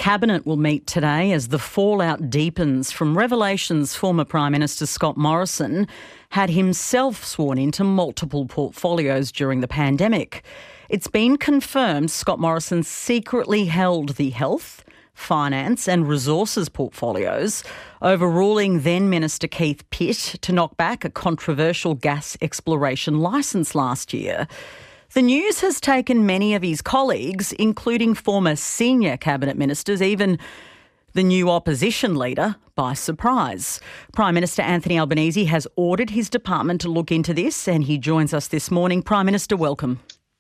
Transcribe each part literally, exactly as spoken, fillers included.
Cabinet will meet today as the fallout deepens from revelations former Prime Minister Scott Morrison had himself sworn into multiple portfolios during the pandemic. It's been confirmed Scott Morrison secretly held the health, finance and resources portfolios, overruling then Minister Keith Pitt to knock back a controversial gas exploration licence last year. The news has taken many of his colleagues, including former senior cabinet ministers, even the new opposition leader, by surprise. Prime Minister Anthony Albanese has ordered his department to look into this, and he joins us this morning. Prime Minister, welcome.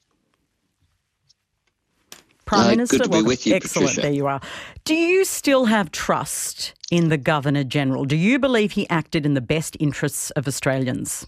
Prime uh, Minister, good to welcome. be with you, Excellent, Patricia. There you are. Do you still have trust in the Governor-General? Do you believe he acted in the best interests of Australians?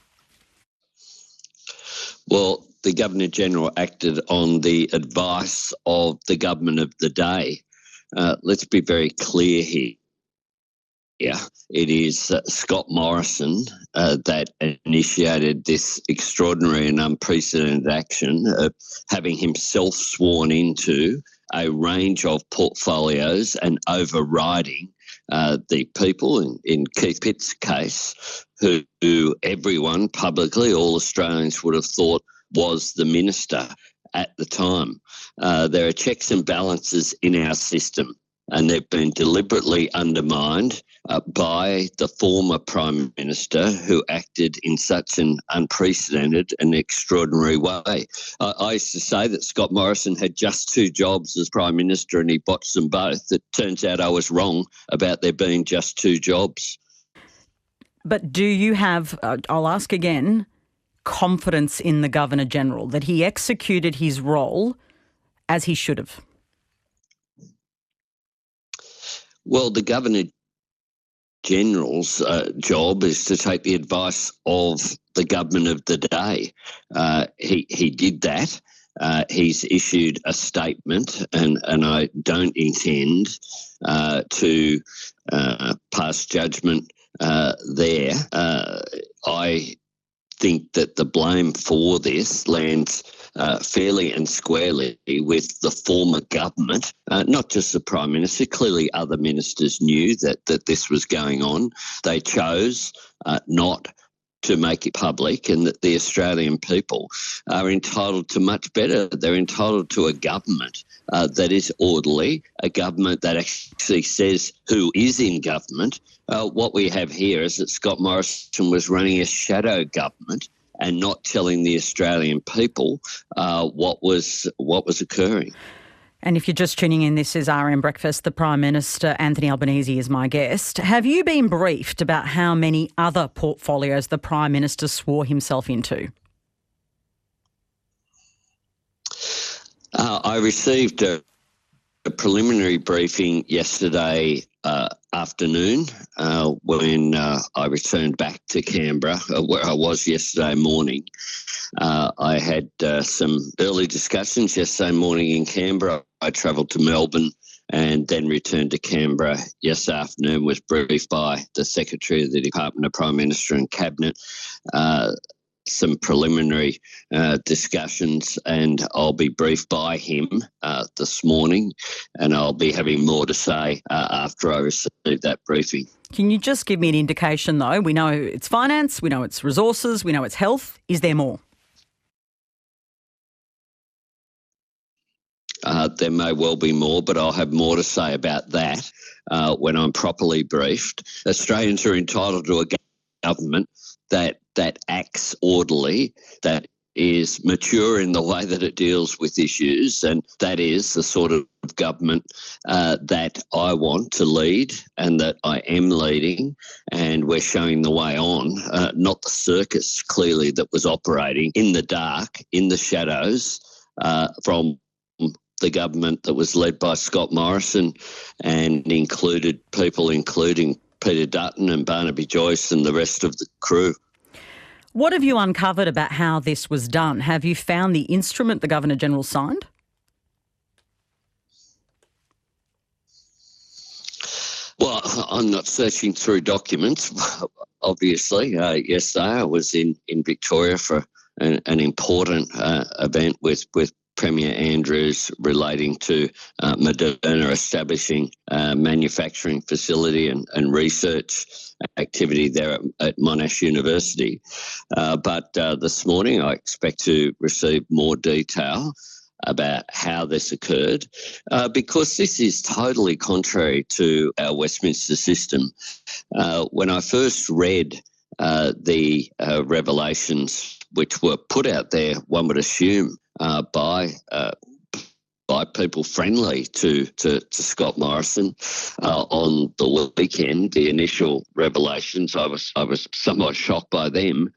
Well, the Governor-General acted on the advice of the government of the day. Uh, let's be very clear here. Yeah, it is uh, Scott Morrison uh, that initiated this extraordinary and unprecedented action of having himself sworn into a range of portfolios and overriding uh, the people, in, in Keith Pitt's case, who, who everyone publicly, all Australians would have thought was the minister at the time. Uh, there are checks and balances in our system, and they've been deliberately undermined uh, by the former Prime Minister who acted in such an unprecedented and extraordinary way. Uh, I used to say that Scott Morrison had just two jobs as Prime Minister and he botched them both. It turns out I was wrong about there being just two jobs. But do you have, uh, I'll ask again, confidence in the Governor-General that he executed his role as he should have? Well, the Governor-General's uh, job is to take the advice of the government of the day. Uh, he, he did that. Uh, he's issued a statement, and, and I don't intend uh, to uh, pass judgment uh, there. Uh, I think that the blame for this lands uh, fairly and squarely with the former government, uh, not just the Prime Minister. Clearly other ministers knew that, that this was going on. They chose uh, not to make it public, and that the Australian people are entitled to much better. They're entitled to a government uh, that is orderly, a government that actually says who is in government. Uh, what we have here is that Scott Morrison was running a shadow government and not telling the Australian people uh, what was what was occurring. And if you're just tuning in, this is R M Breakfast. The Prime Minister, Anthony Albanese, is my guest. Have you been briefed about how many other portfolios the Prime Minister swore himself into? Uh, I received a, a preliminary briefing yesterday uh, afternoon uh, when uh, I returned back to Canberra, uh, where I was yesterday morning. Uh, I had uh, some early discussions yesterday morning in Canberra. I travelled to Melbourne and then returned to Canberra yesterday afternoon, was briefed by the Secretary of the Department of Prime Minister and Cabinet, uh, some preliminary uh, discussions, and I'll be briefed by him uh, this morning, and I'll be having more to say uh, after I receive that briefing. Can you just give me an indication, though? We know it's finance, we know it's resources, we know it's health. Is there more? Uh, there may well be more, but I'll have more to say about that uh, when I'm properly briefed. Australians are entitled to a government that that acts orderly, that is mature in the way that it deals with issues, and that is the sort of government uh, that I want to lead and that I am leading, and we're showing the way on, uh, not the circus, clearly, that was operating in the dark, in the shadows, uh, from the government that was led by Scott Morrison and included people including Peter Dutton and Barnaby Joyce and the rest of the crew. What have you uncovered about how this was done? Have you found the instrument the Governor-General signed? Well, I'm not searching through documents, obviously. Uh, yesterday I was in, in Victoria for an, an important uh, event with, with Premier Andrews relating to uh, Moderna establishing a manufacturing facility and, and research activity there at, at Monash University. Uh, but uh, this morning I expect to receive more detail about how this occurred, uh, because this is totally contrary to our Westminster system. Uh, when I first read uh, the uh, revelations which were put out there, one would assume uh, by uh, by people friendly to, to, to Scott Morrison uh, on the weekend, the initial revelations, I was I was somewhat shocked by them.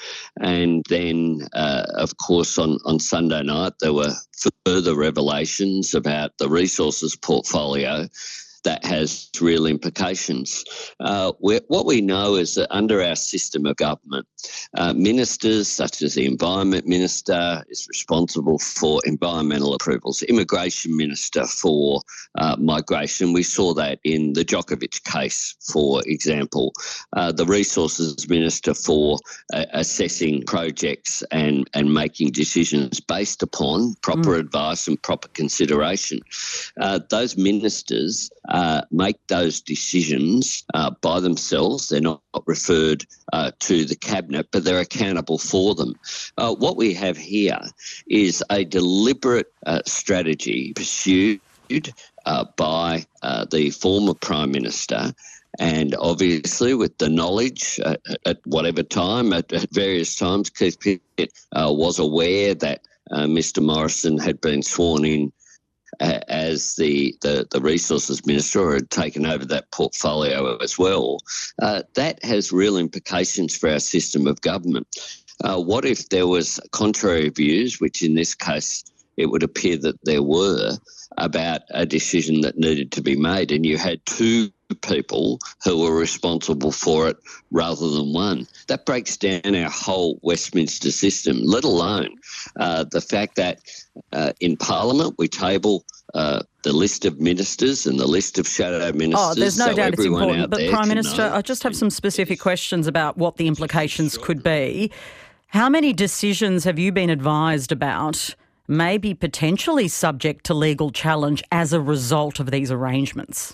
And then, uh, of course, on, on Sunday night, there were further revelations about the resources portfolio that has real implications. Uh, what we know is that under our system of government, uh, ministers such as the Environment Minister is responsible for environmental approvals, Immigration Minister for uh, migration. We saw that in the Djokovic case, for example. Uh, the Resources Minister for uh, assessing projects and, and making decisions based upon proper mm. advice and proper consideration. Uh, those ministers Uh, make those decisions uh, by themselves. They're not referred uh, to the Cabinet, but they're accountable for them. Uh, what we have here is a deliberate uh, strategy pursued uh, by uh, the former Prime Minister, and obviously with the knowledge uh, at whatever time, at, at various times, Keith Pitt uh, was aware that uh, Mister Morrison had been sworn in Uh, as the, the, the Resources Minister, or had taken over that portfolio as well. Uh, that has real implications for our system of government. Uh, what if there was contrary views, which in this case it would appear that there were, about a decision that needed to be made, and you had two people who were responsible for it rather than one? That breaks down our whole Westminster system, let alone uh, the fact that uh, in Parliament we table uh, the list of ministers and the list of shadow ministers. Oh, there's no so doubt it's important. But Prime Minister, know. I just have some specific questions about what the implications sure. could be. How many decisions have you been advised about may be potentially subject to legal challenge as a result of these arrangements?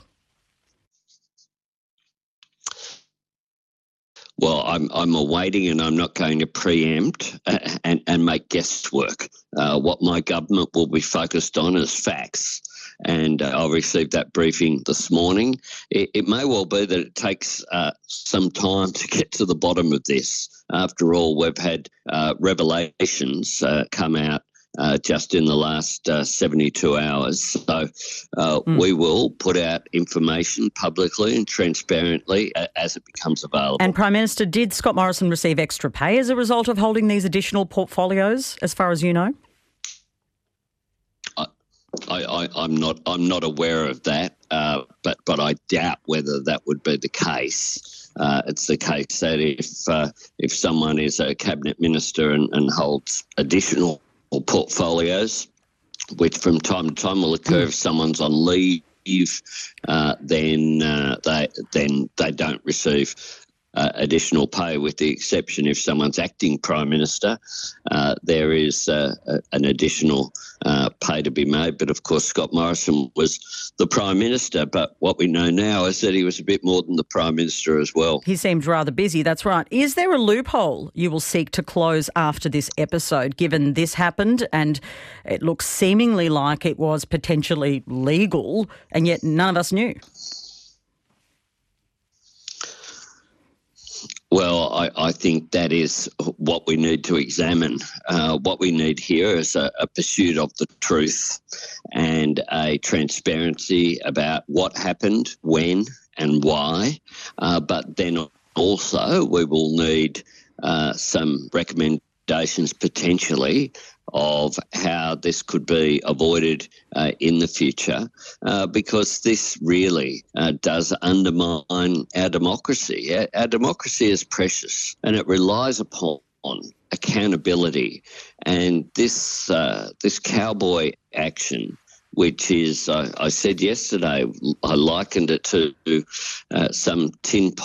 Well, I'm I'm awaiting, and I'm not going to preempt uh, and, and make guesswork. Uh, what my government will be focused on is facts. And uh, I received that briefing this morning. It, it may well be that it takes uh, some time to get to the bottom of this. After all, we've had uh, revelations uh, come out Uh, just in the last uh, seventy-two hours. So uh, mm. we will put out information publicly and transparently uh, as it becomes available. And Prime Minister, did Scott Morrison receive extra pay as a result of holding these additional portfolios, as far as you know? I, I, I'm not. I'm not aware of that, uh, but but I doubt whether that would be the case. Uh, it's the case that if uh, if someone is a cabinet minister and, and holds additional portfolios, which from time to time will occur if someone's on leave, uh, then uh, they then they don't receive uh, additional pay, with the exception if someone's acting Prime Minister, uh, there is uh, a, an additional uh, pay to be made. But of course, Scott Morrison was the Prime Minister, but what we know now is that he was a bit more than the Prime Minister as well. He seemed rather busy, that's right. Is there a loophole you will seek to close after this episode, given this happened and it looks seemingly like it was potentially legal and yet none of us knew? Well, I, I think that is what we need to examine. Uh, what we need here is a, a pursuit of the truth and a transparency about what happened, when and why. Uh, but then also we will need uh, some recommendations potentially of how this could be avoided uh, in the future, uh, because this really uh, does undermine our democracy. Our, our democracy is precious and it relies upon accountability. And this uh, this cowboy action, which is, uh, I said yesterday, I likened it to uh, some tin pot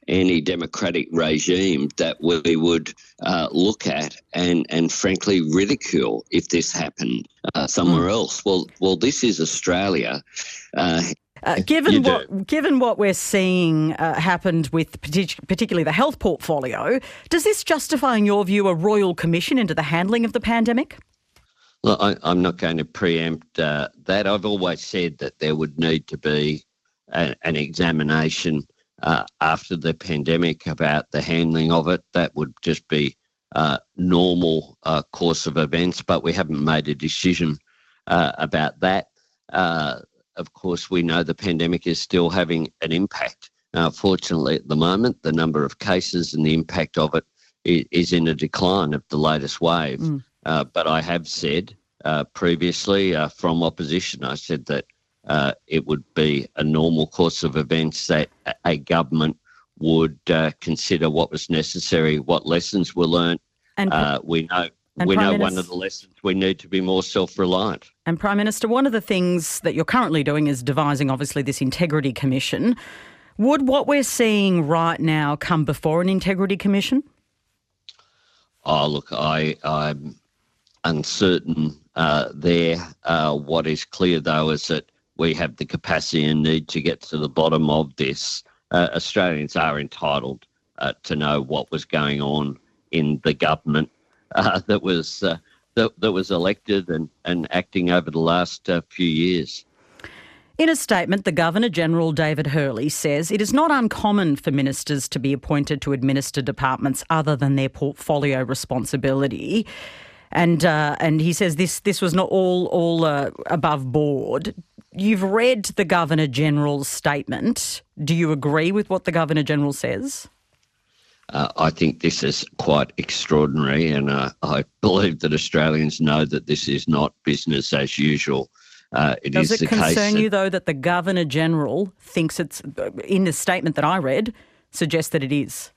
any democratic regime that we would uh, look at and, and frankly ridicule if this happened uh, somewhere mm. else. Well, well, this is Australia. Uh, Uh, given what given what we're seeing uh, happened with partic- particularly the health portfolio, does this justify, in your view, a royal commission into the handling of the pandemic? Well, I, I'm not going to preempt uh, that. I've always said that there would need to be a, an examination uh, after the pandemic about the handling of it. That would just be uh, normal uh, course of events, but we haven't made a decision uh, about that. Uh, Of course, we know the pandemic is still having an impact. Uh, fortunately, at the moment, the number of cases and the impact of it is, is in a decline of the latest wave. Mm. Uh, but I have said uh, previously uh, from opposition, I said that uh, it would be a normal course of events that a government would uh, consider what was necessary, what lessons were learnt. And uh, we know... And we Prime know Minister, one of the lessons, we need to be more self-reliant. And Prime Minister, one of the things that you're currently doing is devising, obviously, this Integrity Commission. Would what we're seeing right now come before an Integrity Commission? Oh, look, I, I'm uncertain uh, there. Uh, what is clear, though, is that we have the capacity and need to get to the bottom of this. Uh, Australians are entitled uh, to know what was going on in the government Uh, that was uh, that, that was elected and, and acting over the last uh, few years. In a statement, the Governor-General, David Hurley, says it is not uncommon for ministers to be appointed to administer departments other than their portfolio responsibility. And uh, and he says this this was not all, all uh, above board. You've read the Governor-General's statement. Do you agree with what the Governor-General says? Uh, I think this is quite extraordinary, and uh, I believe that Australians know that this is not business as usual. Uh, it Does is it the concern case you, though, that the Governor-General thinks it's, in the statement that I read, suggests that it is?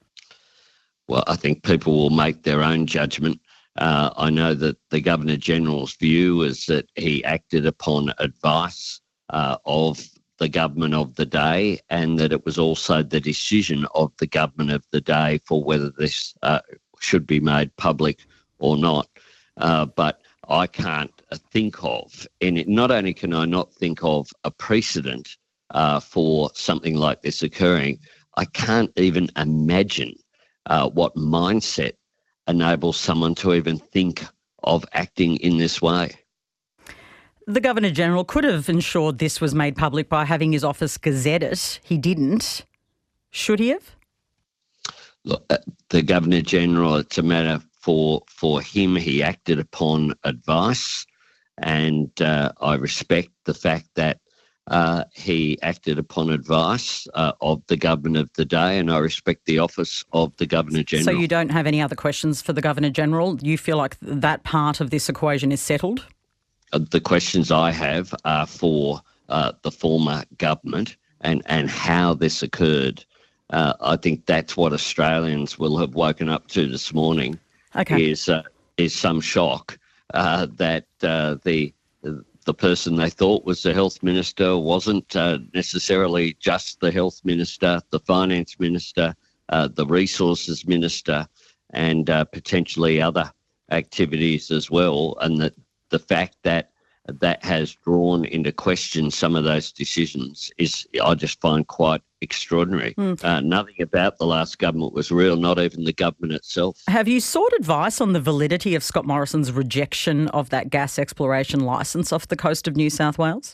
Well, I think people will make their own judgment. Uh, I know that the Governor-General's view is that he acted upon advice uh, of the government of the day, and that it was also the decision of the government of the day for whether this uh, should be made public or not. Uh, but I can't think of, and not only can I not think of a precedent uh, for something like this occurring, I can't even imagine uh, what mindset enables someone to even think of acting in this way. The Governor-General could have ensured this was made public by having his office gazette it. He didn't. Should he have? Look, uh, the Governor-General, it's a matter for for him. He acted upon advice, and uh, I respect the fact that uh, he acted upon advice uh, of the government of the day, and I respect the office of the Governor-General. So you don't have any other questions for the Governor-General? You feel like that part of this equation is settled? The questions I have are for uh, the former government and, and how this occurred. Uh, I think that's what Australians will have woken up to this morning. Okay. Is uh, is some shock uh, that uh, the the person they thought was the health minister wasn't uh, necessarily just the health minister, the finance minister, uh, the resources minister, and uh, potentially other activities as well, and that the fact that that has drawn into question some of those decisions is, I just find, quite extraordinary. Mm. Uh, nothing about the last government was real, not even the government itself. Have you sought advice on the validity of Scott Morrison's rejection of that gas exploration licence off the coast of New South Wales?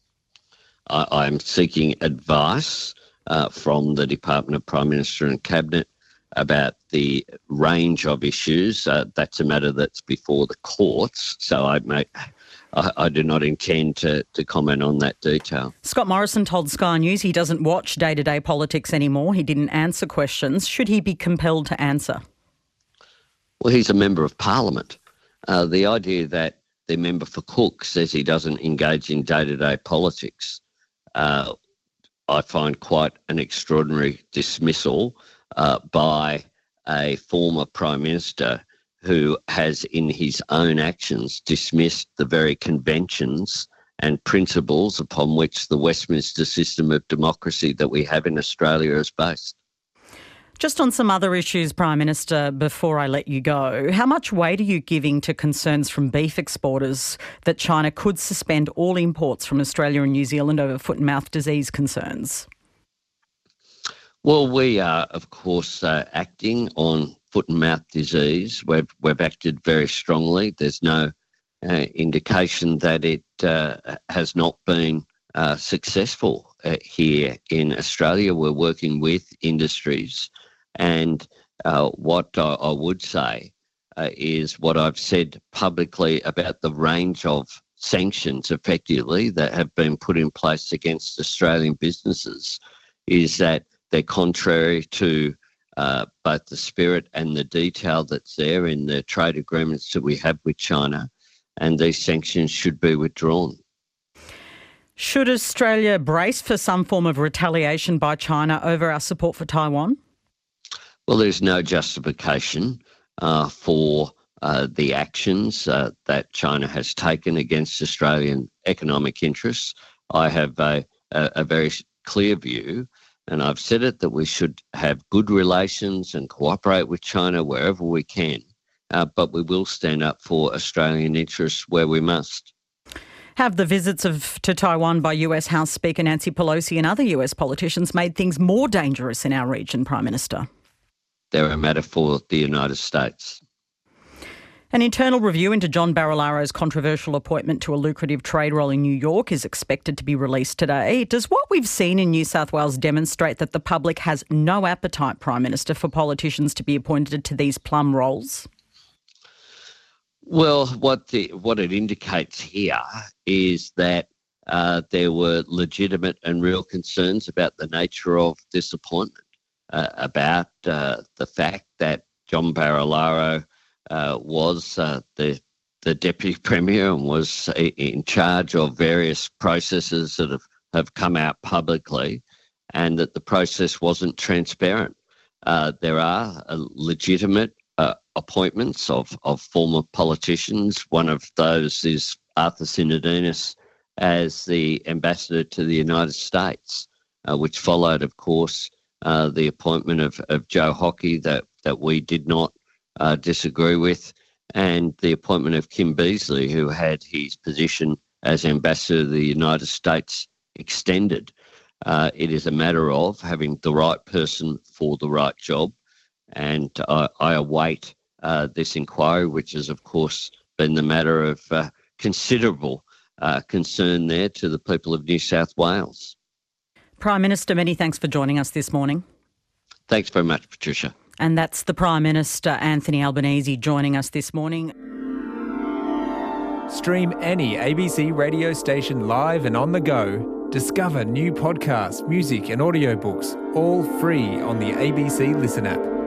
I, I'm seeking advice uh, from the Department of Prime Minister and Cabinet about the range of issues. Uh, that's a matter that's before the courts, so I, may, I, I do not intend to, to comment on that detail. Scott Morrison told Sky News he doesn't watch day-to-day politics anymore. He didn't answer questions. Should he be compelled to answer? Well, he's a member of Parliament. Uh, the idea that the member for Cook says he doesn't engage in day-to-day politics, uh, I find quite an extraordinary dismissal Uh, by a former Prime Minister who has, in his own actions, dismissed the very conventions and principles upon which the Westminster system of democracy that we have in Australia is based. Just on some other issues, Prime Minister, before I let you go, how much weight are you giving to concerns from beef exporters that China could suspend all imports from Australia and New Zealand over foot and mouth disease concerns? Well, we are, of course, uh, acting on foot and mouth disease. We've, we've acted very strongly. There's no uh, indication that it uh, has not been uh, successful uh, here in Australia. We're working with industries. And uh, what I, I would say uh, is what I've said publicly about the range of sanctions effectively that have been put in place against Australian businesses is that they're contrary to uh, both the spirit and the detail that's there in the trade agreements that we have with China, and these sanctions should be withdrawn. Should Australia brace for some form of retaliation by China over our support for Taiwan? Well, there's no justification uh, for uh, the actions uh, that China has taken against Australian economic interests. I have a, a, a very clear view, and I've said it, that we should have good relations and cooperate with China wherever we can, uh, but we will stand up for Australian interests where we must. Have the visits of to Taiwan by U S House Speaker Nancy Pelosi and other U S politicians made things more dangerous in our region, Prime Minister? They're a matter for the United States. An internal review into John Barilaro's controversial appointment to a lucrative trade role in New York is expected to be released today. Does what we've seen in New South Wales demonstrate that the public has no appetite, Prime Minister, for politicians to be appointed to these plum roles? Well, what the what it indicates here is that uh, there were legitimate and real concerns about the nature of this appointment, uh, about uh, the fact that John Barilaro Uh, was uh, the the deputy premier and was in charge of various processes that have, have come out publicly, and that the process wasn't transparent. Uh, there are uh, legitimate uh, appointments of, of former politicians. One of those is Arthur Sinodinos as the ambassador to the United States, uh, which followed, of course, uh, the appointment of, of Joe Hockey that, that we did not Uh, disagree with, and the appointment of Kim Beazley, who had his position as ambassador to the United States extended. Uh, it is a matter of having the right person for the right job, and uh, I await uh, this inquiry, which has, of course, been the matter of uh, considerable uh, concern there to the people of New South Wales. Prime Minister, many thanks for joining us this morning. Thanks very much, Patricia. And that's the Prime Minister, Anthony Albanese, joining us this morning. Stream any A B C radio station live and on the go. Discover new podcasts, music and audiobooks, all free on the A B C Listen app.